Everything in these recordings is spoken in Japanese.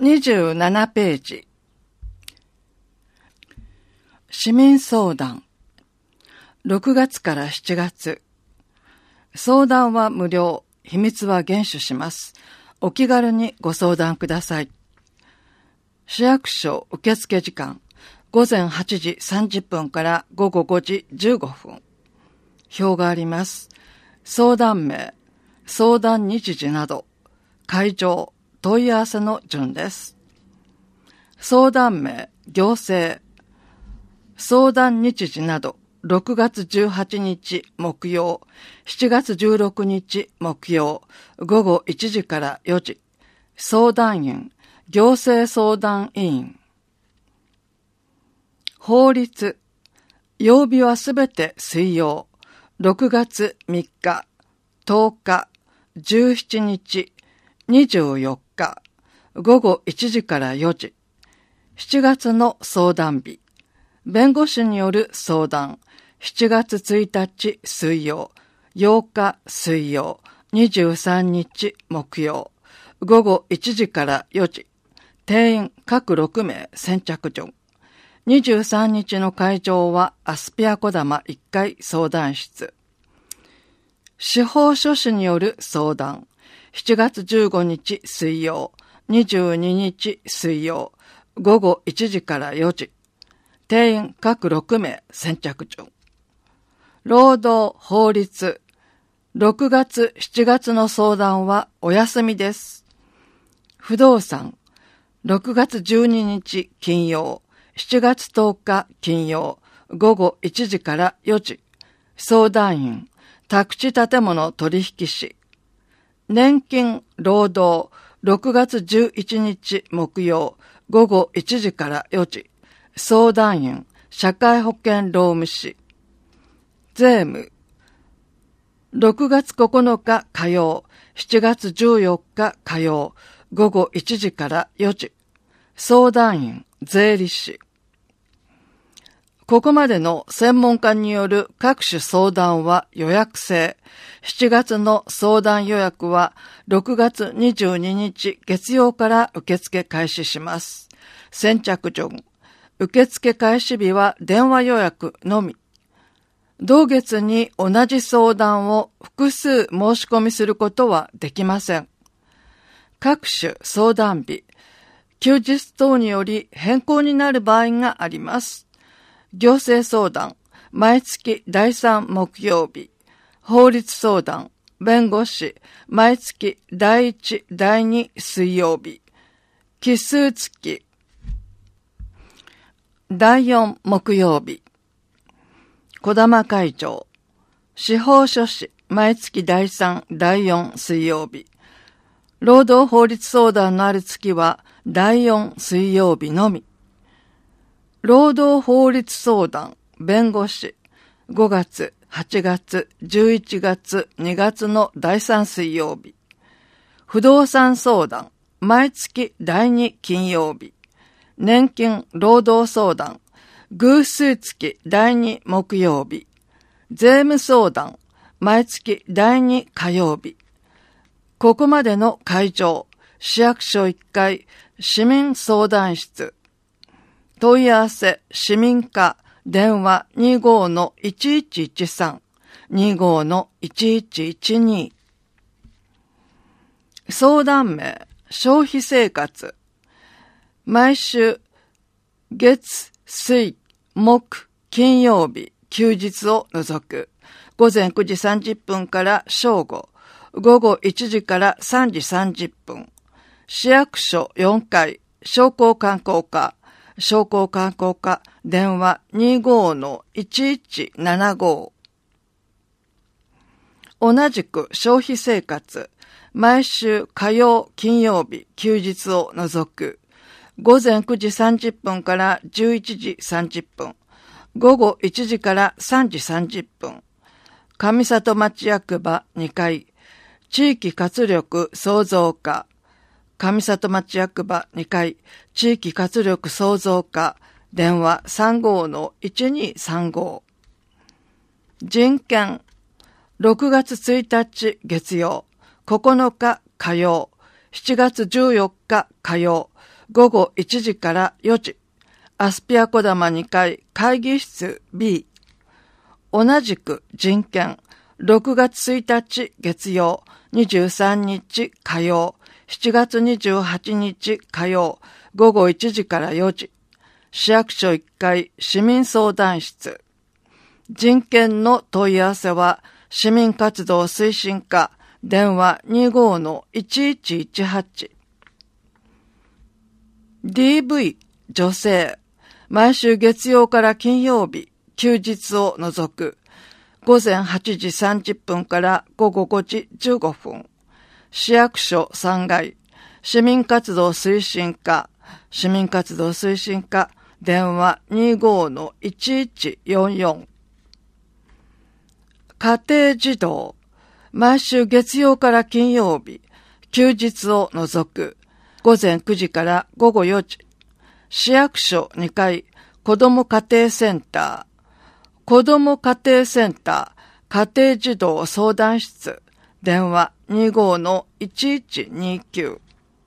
27ページ。市民相談。6月から7月。相談は無料。秘密は厳守します。お気軽にご相談ください。市役所受付時間。午前8時30分から午後5時15分。表があります。相談名、相談日時など、会場、問い合わせの順です。相談名、行政、相談日時など、6月18日木曜、7月16日木曜、午後1時から4時、相談員、行政相談委員。法律、曜日はすべて水曜、6月3日、10日、17日、24日、午後1時から4時。7月の相談日。弁護士による相談。7月1日水曜、8日水曜、23日木曜。午後1時から4時。定員各6名先着順。23日の会場はアスピア小玉1階相談室。司法書士による相談。7月15日水曜、22日水曜、午後1時から4時。定員各6名先着順。労働法律。6月7月の相談はお休みです。不動産。6月12日金曜、7月10日金曜、午後1時から4時。相談員。宅地建物取引士。年金労働6月11日木曜午後1時から4時。相談員社会保険労務士。税務6月9日火曜7月14日火曜午後1時から4時。相談員税理士。ここまでの専門家による各種相談は予約制。7月の相談予約は6月22日月曜から受付開始します。先着順。受付開始日は電話予約のみ。同月に同じ相談を複数申し込みすることはできません。各種相談日、休日等により変更になる場合があります。行政相談、毎月第3木曜日。法律相談、弁護士、毎月第1、第2水曜日。奇数月、第4木曜日。小玉会長、司法書士、毎月第3、第4水曜日。労働法律相談のある月は第4水曜日のみ。労働法律相談、弁護士、5月、8月、11月、2月の第3水曜日。不動産相談、毎月第2金曜日。年金労働相談、偶数月第2木曜日。税務相談、毎月第2火曜日。ここまでの会場、市役所1階、市民相談室。問い合わせ、市民課、電話 25-1113、25-1112。相談名、消費生活。毎週、月、水、木、金曜日、休日を除く。午前9時30分から正午。午後1時から3時30分。市役所4階、商工観光課。商工観光課、電話 25-1175。同じく消費生活、毎週火曜、金曜日、休日を除く。午前9時30分から11時30分。午後1時から3時30分。上里町役場2階、地域活力創造課。上里町役場2階、地域活力創造課、電話 35-1235。人権、6月1日月曜、9日火曜、7月14日火曜、 午後1時から4時、アスピア小玉2階会議室 B。同じく人権、6月1日月曜、23日火曜、7月28日火曜、午後1時から4時、市役所1階市民相談室。人権の問い合わせは、市民活動推進課、電話 25-1118。DV 女性、毎週月曜から金曜日、休日を除く、午前8時30分から午後5時15分。市役所3階、市民活動推進課、市民活動推進課、電話 25-1144。家庭児童、毎週月曜から金曜日、休日を除く、午前9時から午後4時。市役所2階、子ども家庭センター、子ども家庭センター、家庭児童相談室、電話 25-1129。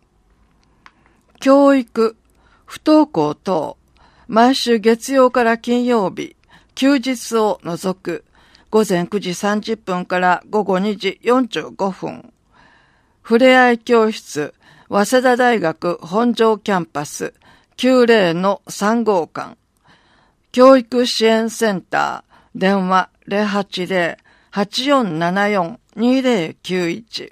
教育、不登校等、毎週月曜から金曜日、休日を除く、午前9時30分から午後2時45分。ふれあい教室、早稲田大学本庄キャンパス、90-3号館。教育支援センター、電話 080-8474-2091。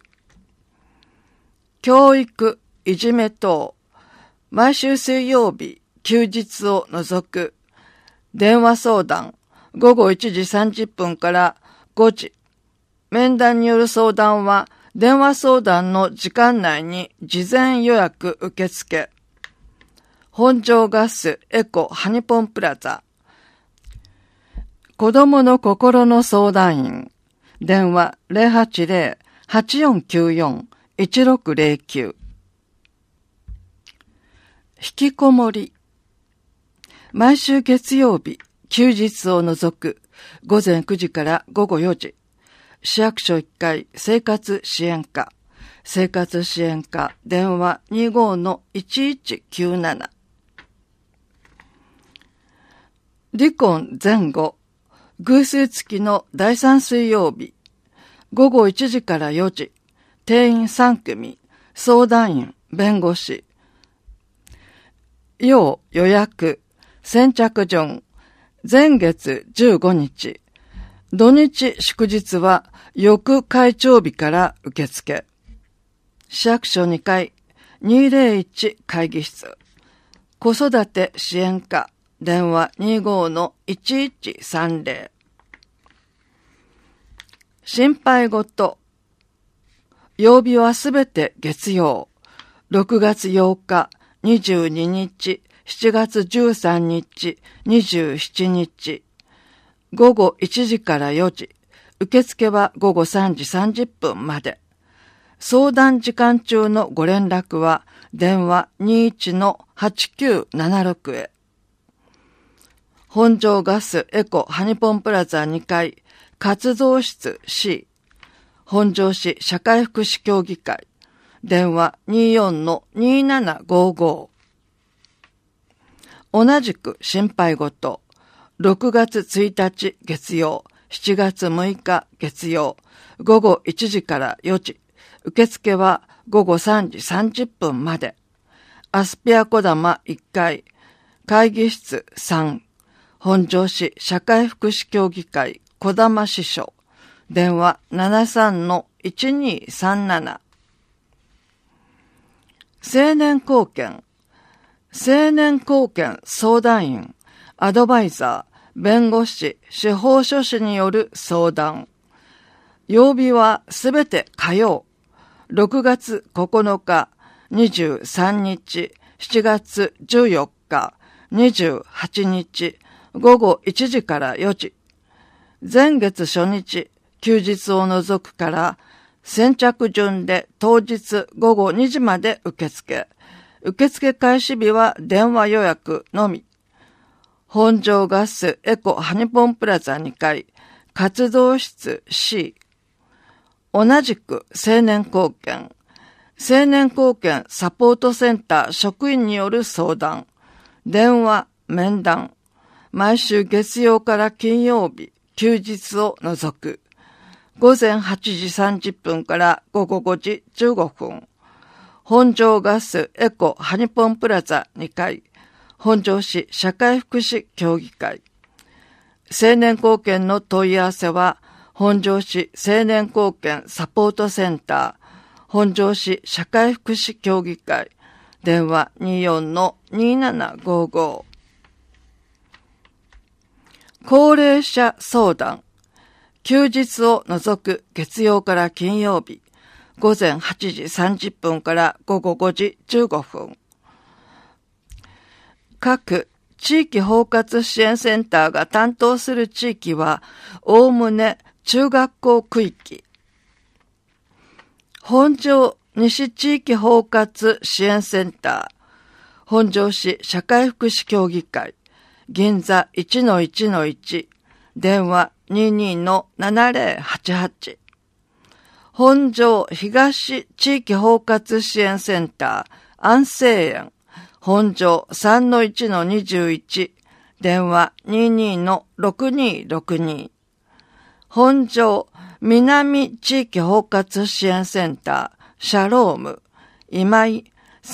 教育、いじめ等、毎週水曜日、休日を除く、電話相談、午後1時30分から5時。面談による相談は、電話相談の時間内に事前予約受付。本庄ガスエコハニポンプラザ。子供の心の相談員。電話 080-8494-1609。引きこもり。毎週月曜日、休日を除く、午前9時から午後4時。市役所1階生活支援課。生活支援課、電話 25-1197。離婚前後、偶数月の第3水曜日、午後1時から4時、定員3組、相談員、弁護士。要予約、先着順、前月15日、土日祝日は翌会長日から受付。市役所2階、201会議室、子育て支援課、電話 25-1130。心配事。曜日はすべて月曜。6月8日、22日、7月13日、27日。午後1時から4時。受付は午後3時30分まで。相談時間中のご連絡は電話 21-8976 へ。本庄ガスエコハニポンプラザ2階活動室 C。本庄市社会福祉協議会。電話 24-2755。同じく心配事。6月1日月曜、7月6日月曜、午後1時から4時。受付は午後3時30分まで。アスピア小玉1階、会議室3。本庄市社会福祉協議会小玉支所。電話 73-1237。青年貢献。青年貢献相談員、アドバイザー、弁護士、司法書士による相談。曜日はすべて火曜。6月9日、23日、7月14日、28日、午後1時から4時。前月初日、休日を除くから先着順で当日午後2時まで受付。受付開始日は電話予約のみ。本庄ガスエコハニポンプラザ2階、活動室 C。同じく青年貢献。 青年貢献サポートセンター職員による相談、電話、面談、毎週月曜から金曜日、休日を除く、午前8時30分から午後5時15分、本庄ガスエコハニポンプラザ2階、本庄市社会福祉協議会。青年貢献の問い合わせは、本庄市青年貢献サポートセンター、本庄市社会福祉協議会、電話 24-2755。高齢者相談、休日を除く月曜から金曜日、午前8時30分から午後5時15分。各地域包括支援センターが担当する地域は、おおむね中学校区域。本庄西地域包括支援センター、本庄市社会福祉協議会、銀座 1-1-1、電話 22-7088。本庄東地域包括支援センター、安政園、本庄 3-1-21、電話 22-6262。本庄南地域包括支援センター、シャローム、今井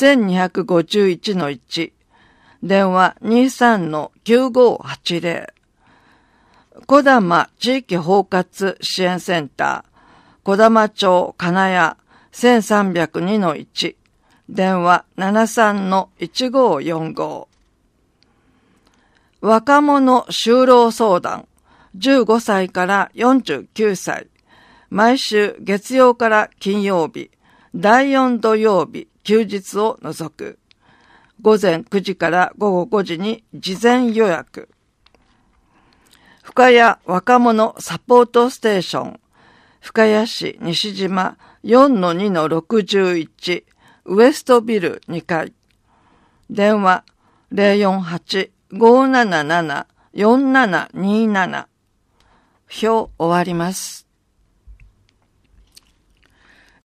1251-1、電話 23-9580。小玉地域包括支援センター、小玉町金谷 1302-1、電話 73-1545。若者就労相談、15歳から49歳、毎週月曜から金曜日、第4土曜日、休日を除く、午前9時から午後5時に事前予約。深谷若者サポートステーション、深谷市西島 4-2-61、ウエストビル2階。電話 048-577-4727。表終わります。